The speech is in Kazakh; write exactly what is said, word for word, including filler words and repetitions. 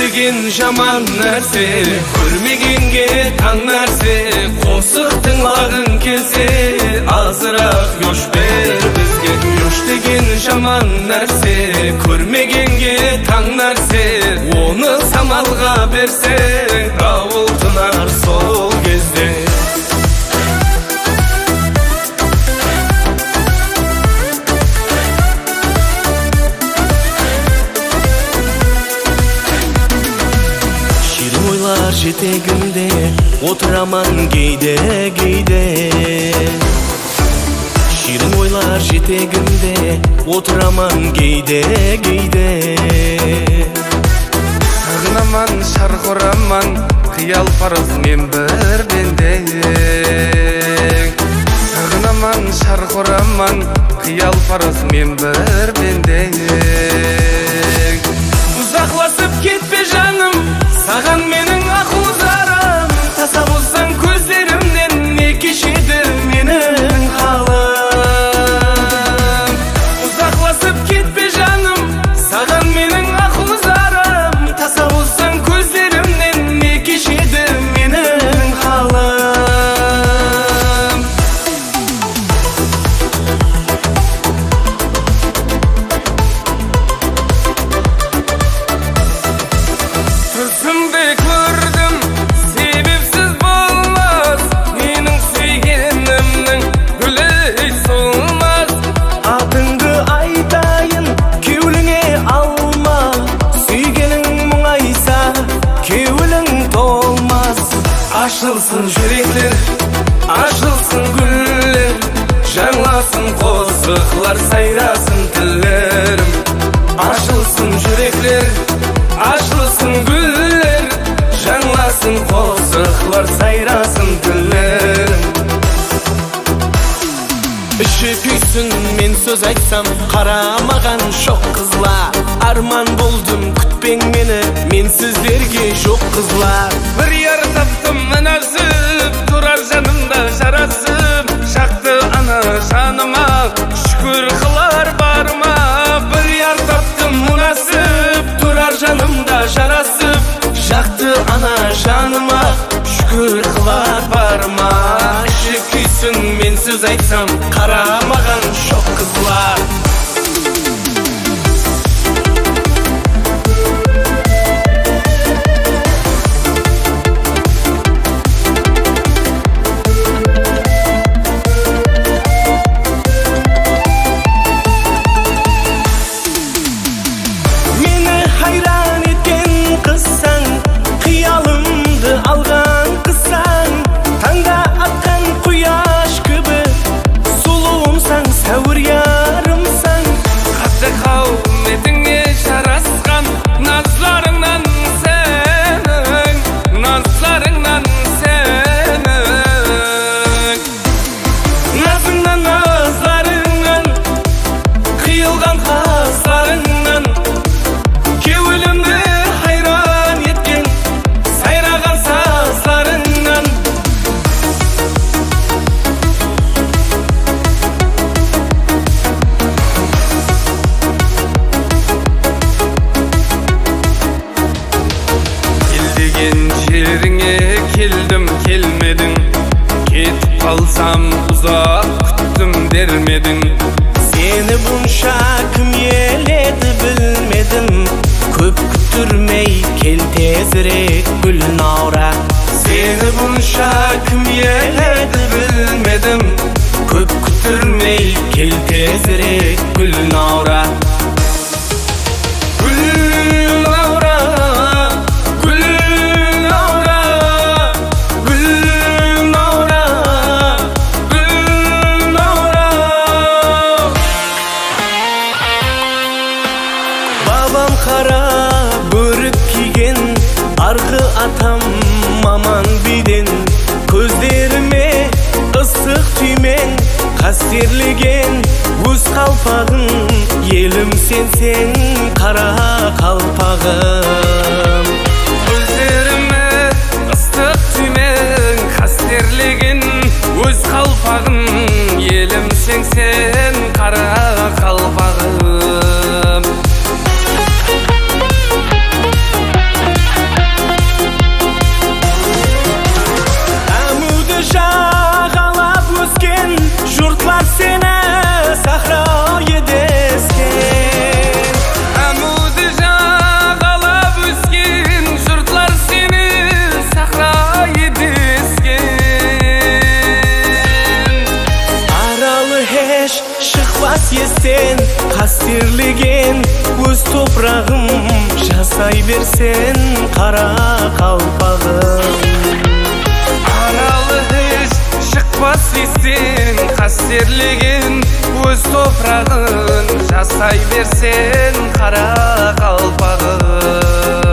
деген жаман нәрсе, көрмегенге таң нәрсе. Қосық тыңлағың келсе, азырақ еш бер бізге. Еш деген жаман нәрсе, көрмегенге таң нәрсе. Оны самалға берсең, дауыл тынар сол кезде. Жетегімде отыраман кейде кейде. Ширин ойлар жетегімде отыраман кейде кейде. Сағынаман шарқ ұраман қиял парыз мен бір бендең. Сағынаман шарқ ұраман қиял парыз мен бір бендең. Ұзақласып кетпе жаным, саған менің ақылдарым. Таса болсаң көздерімнен, не кешеді менің халым. Ұзақласып кетпе жаным, саған менің ақылдарым. Таса болсаң көздерімнен, не кешеді менің халым. Түсімде көрдім, себепсіз болмас, менің сүйгенімнің гүлі солмас. Атыңды айтайын, кеуіліңе алма, сүйгенің мұңайса, кеуілің толмас. Ашылсын жүректер, ашылсын гүллер, жаңласын қосықлар, сайрасын тілерім. Ашылсын жүректер, ашылсын гүллер, жаңласын қосықлар, сайрасын тілерім. Іші күйсін мен сөз айтсам, қарамаған шоқ қызлар. Арман болдым, күтпең мені, мен сіздерге жоқ қызлар. Бір яр таптым мінәсіп, тұрар жанымда жарасып. Шақты ана жаныма, шүкір қылар барма. Бір яр таптым мұнасып, тұрар жанымда жарасып. Шақты ана жаныма, шүкір қылар барма. Іші күйсін мен сөз айтсам, қарамаған шоқ қызлар. Жеріңе келдім келмедің, кетіп қалсам ұзақ күттім дермедің. Сені бұнша кім еледі білмедім, көп күттірмей кел тезірек гүлін аура. Сені бұнша кім еледі білмедім, көп күттірмей кел тезірек гүлін аура. Қара бөрік киген, арғы атам маман биден. Көздеріме ыстық түймен, қастерлеген өз қалпағын. Елім сенсең қара қалпағым. Көздеріме ыстық түймен, қастерлеген өз қалпағын. Елім сенсең қара қалпағым. қастерлеген өз топырағым, жасай берсен қара қалпағым. Аралы еш шықпас естен, қастерлеген өз топырағын, жасай берсен қара қалпағын.